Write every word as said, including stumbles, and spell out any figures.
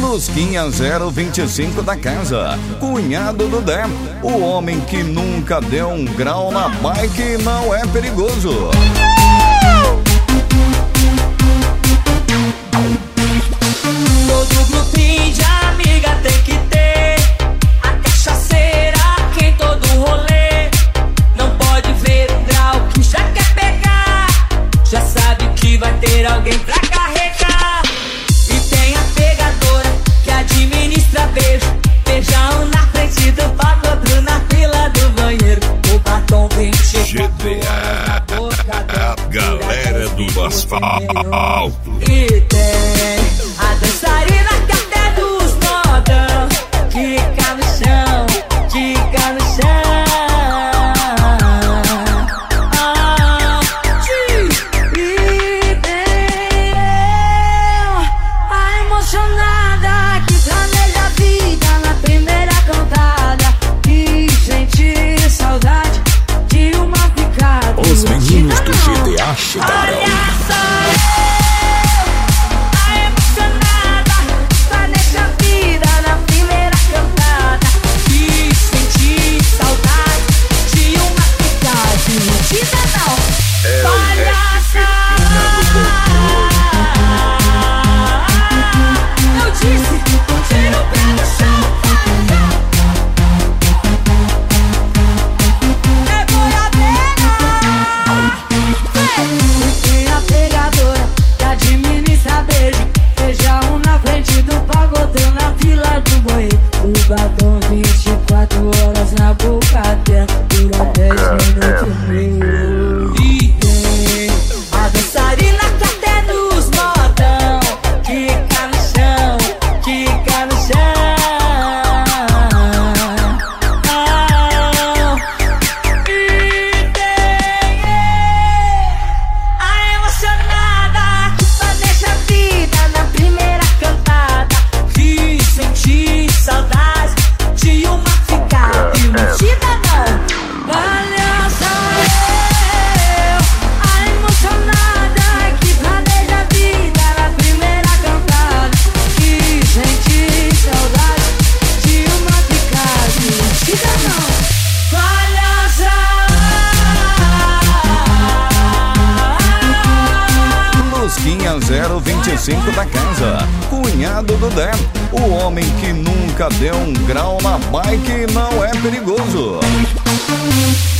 Lusquinha zero vinte e cinco da casa, cunhado do Dé, o homem que nunca deu um grau na bike e não é perigoso. Todo grupinho de amiga tem que ter a cachaceira que em todo rolê. Não pode ver um grau que já quer pegar, já sabe que vai ter alguém pra carregar. E tem a pegadora que administra beijo, beijão na frente do papo, outro na fila do banheiro. O batom vinte G D A, galera do asfalto. E tem a dançarina que até dos modão quica no chão, quica no chão. Ah, e tem eu, a emocionada que planeja a vida na primeira cantada e sente saudade de uma picada. Os meninos do G D A chegaram. Olha só eu, a emocionada, planeja a vida na primeira cantada e senti saudade de uma picada. Mentira não, olha só. Eu disse, tira o pé do chão. É goiabeira. Tem a pegadora que administra beijo, beijão na frente do pagodão, na fila do banheiro. O batom vinte e quatro horas na boca dela, dura dez minutos e meio. E tem a dançarina que até nos modão quica no chão, quica no chão. Ah, e tem a emocionada que planeja a vida na primeira cantada e senti saudade de uma ficada. E mentira não, olha só eu, a emocionada que planeja a vida na primeira cantada e senti saudade de uma ficada. E mentira não, olha só. Lusquinha zero vinte e cinco da casa, cunhado do Dé, o homem que nunca deu um grau na bike e não é perigoso.